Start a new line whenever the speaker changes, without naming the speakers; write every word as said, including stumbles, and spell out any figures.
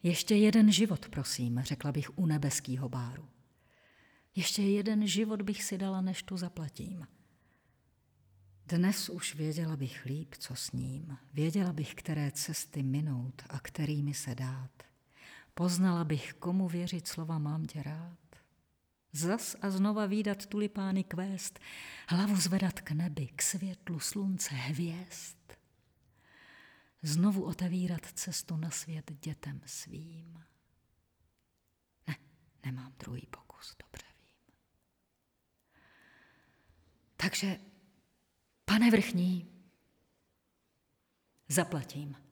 Ještě jeden život, prosím, řekla bych u nebeskýho báru. Ještě jeden život bych si dala, než tu zaplatím. Dnes už věděla bych líp, co s ním. Věděla bych, které cesty minout a kterými se dát. Poznala bych, komu věřit slova mám tě rád. Zas a znova vídat tulipány kvést, hlavu zvedat k nebi, k světlu slunce hvězd. Znovu otevírat cestu na svět dětem svým. Ne, nemám druhý pokus, dobře vím. Takže, pane vrchní, zaplatím.